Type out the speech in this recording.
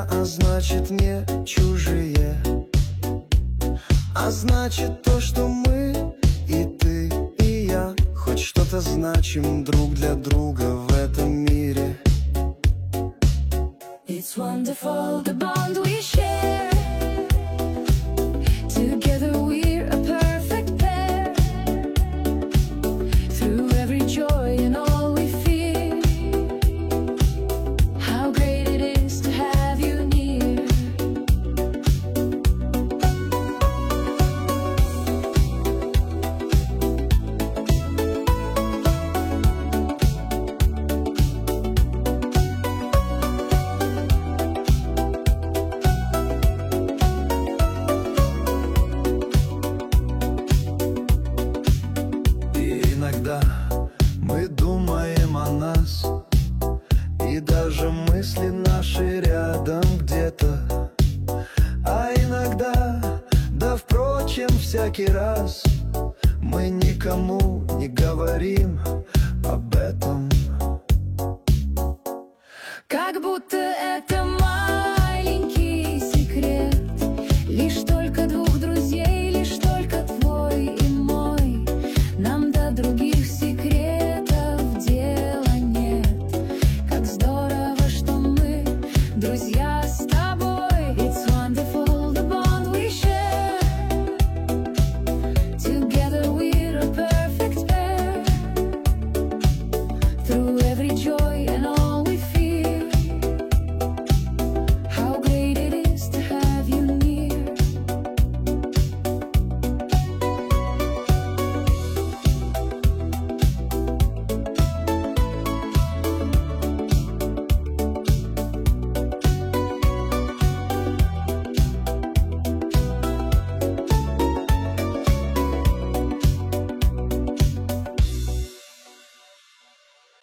а значит не чужие. А значит то, что мы, и ты, и я, хоть что-то значим друг для друга в этом мире. It's wonderful the bond we share. Together we're a perfect pair. Through every joy and all we feel, how great it is to have you near. Иногда мы думаем о нас, и даже мысли наши рядом где-то. А иногда, да впрочем, всякий раз мы никому не говорим об этом. Как будто это магия.